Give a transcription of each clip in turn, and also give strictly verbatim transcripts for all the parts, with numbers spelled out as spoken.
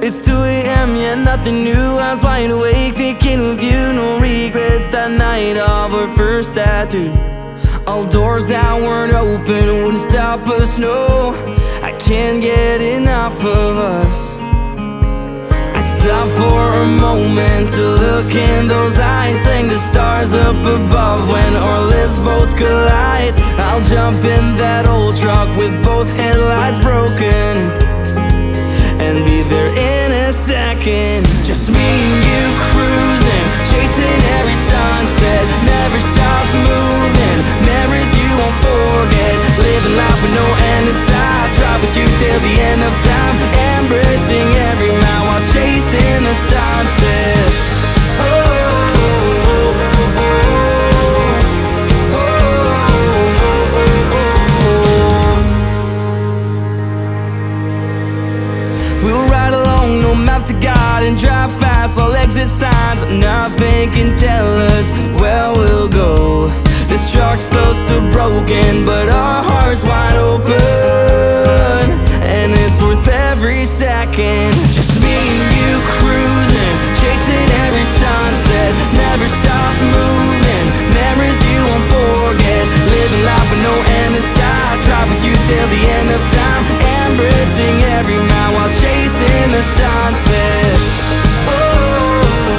It's two A M, yeah, nothing new. I was wide awake thinking of you. No regrets that night of our first tattoo. All doors that weren't open wouldn't stop us, no. I can't get enough of us. I stop for a moment to look in those eyes, thank the stars up above when our lips both collide. I'll jump in that old truck with both headlights broken and be there in a second. Just me and you cruising, chasing every sunset, never stop moving, memories you won't forget, living life with no end in sight, drive with you till the end of time, embracing every mile while chasing the sunsets. Oh, oh, oh, oh, oh. We'll ride along, no map to guide, and drive fast, all exit signs. Nothing can tell us where we'll go. This truck's close to broken, but our heart's wide open, and it's worth every second. Just me and you cruising, chasing every sunset, never stop moving, memories you won't forget, living life with no end in sight, drive with you till the end of time, embracing every mile while chasing the sunsets. Oh,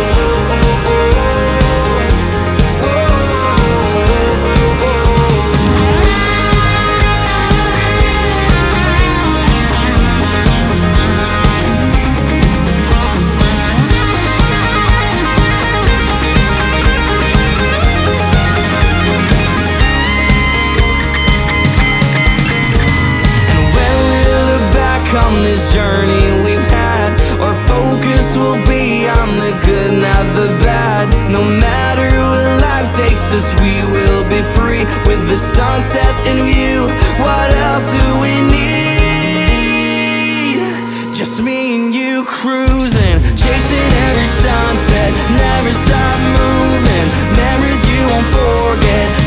on this journey we've had, our focus will be on the good, not the bad. No matter where life takes us, we will be free with the sunset in view. What else do we need? Just me and you cruising, chasing every sunset, never stop moving, memories you won't forget,